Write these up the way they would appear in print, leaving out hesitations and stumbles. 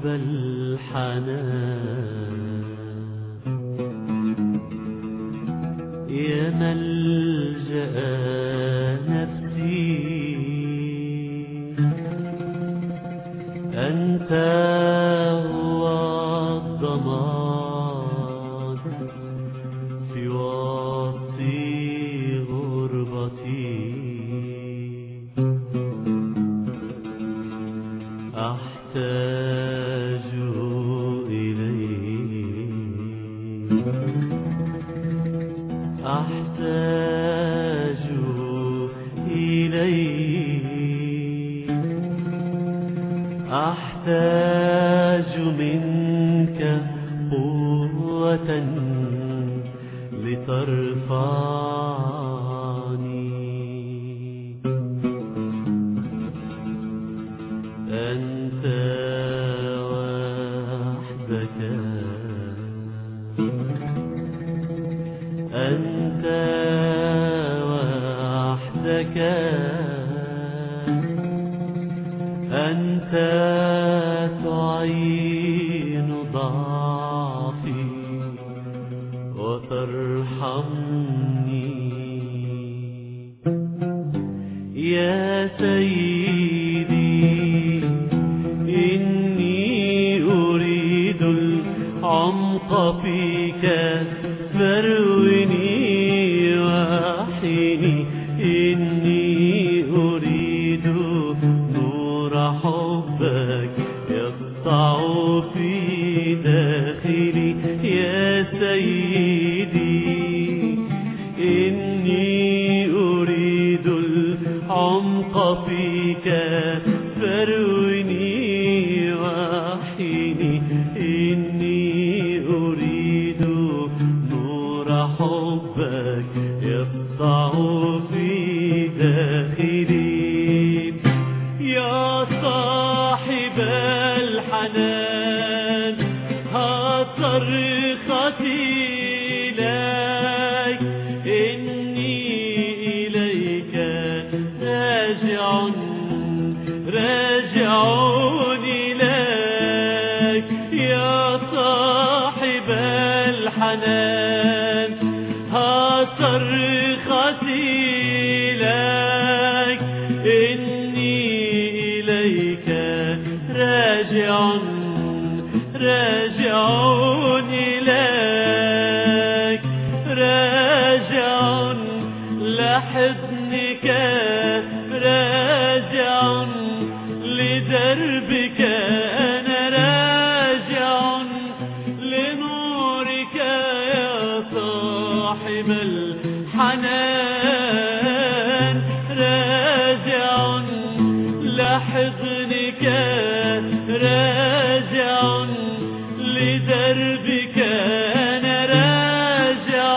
الحنان يا ملجأ نفسي أنت هو الضمان في وسط غربتي أحتاج إليك أحتاج إليك أحتاج منك قوة لترفعني أنت وحدك أنت وحدك أنت تعين ضعفي وترحمني يا سيدي إني أريد العمق فيك فاروني واحيني إني أريد نور حبك يسطع في داخلي يا سيدي إني أريد العمق فيك فاروني واحيني إني أريد نور حبك يسطع في داخلي يا صاحب الحنان ها صرختي إليك إني إليك راجع راجع إليك يا صاحب الحنان ها صرختي إليك إني إليك راجع راجع إليك راجع لحضنك راجع لدربك أنا راجع لنورك يا صاحب الحنان راجع لحضنك راجع لدربك أنا راجع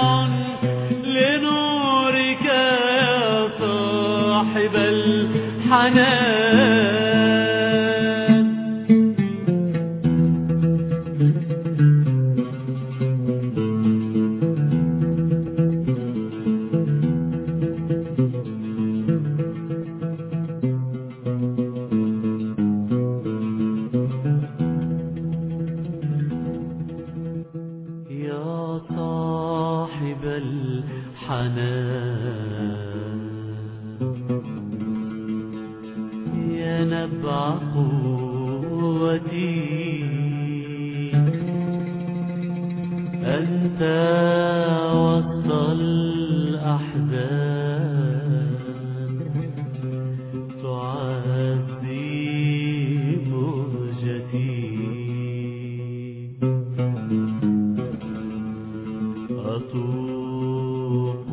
لنورك يا صاحب الحنان يا صاحب الحنان يا نبع قوتي أنت وسط الأحزان تعزي مهجتي أتوق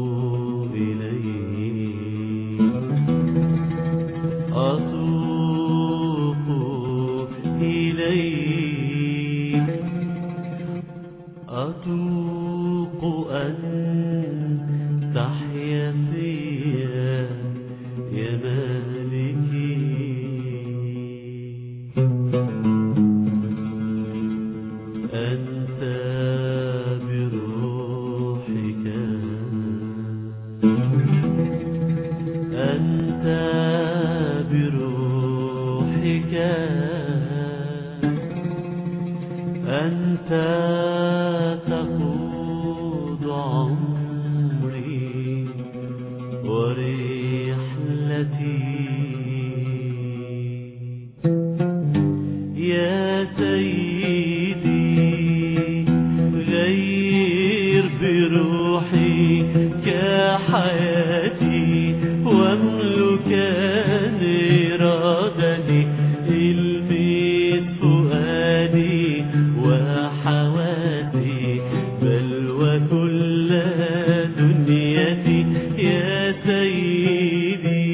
إليك أتوق إليك أتوق أن تحيا فيا يا مالكي أنت بروحك أنت بروحك أنت تقود عمري ورحلتي يا سيدي، غير بروحي كحياتي واملكان إرادتي، المس فؤادي وحواتي بل وكل دنيتي يا سيدي،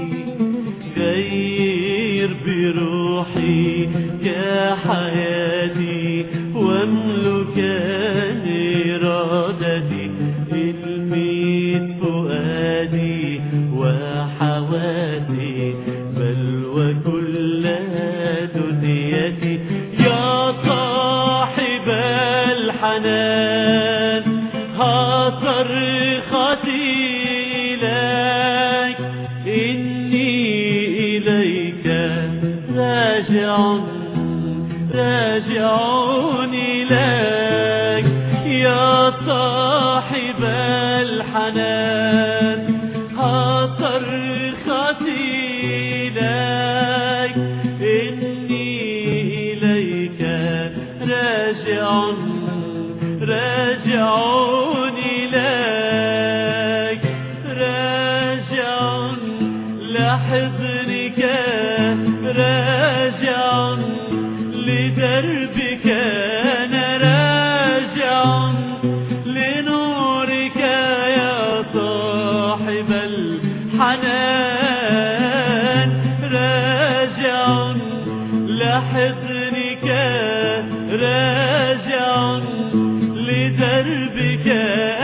غير بروحي كحياتي واملكان إرادتي، المس فؤادي وحواتي بل وكل دنيتي يا صاحب الحنان، ها صرختي إليك، إني إليك راجع إليك يا صاحب الحنان، ها صرختي إليك، إني إليك راجع إليك، راجع لحضنك، راجع لدربك، أنا راجع لنورك يا صاحب الحنان، راجع لحضنك، راجع لدربك،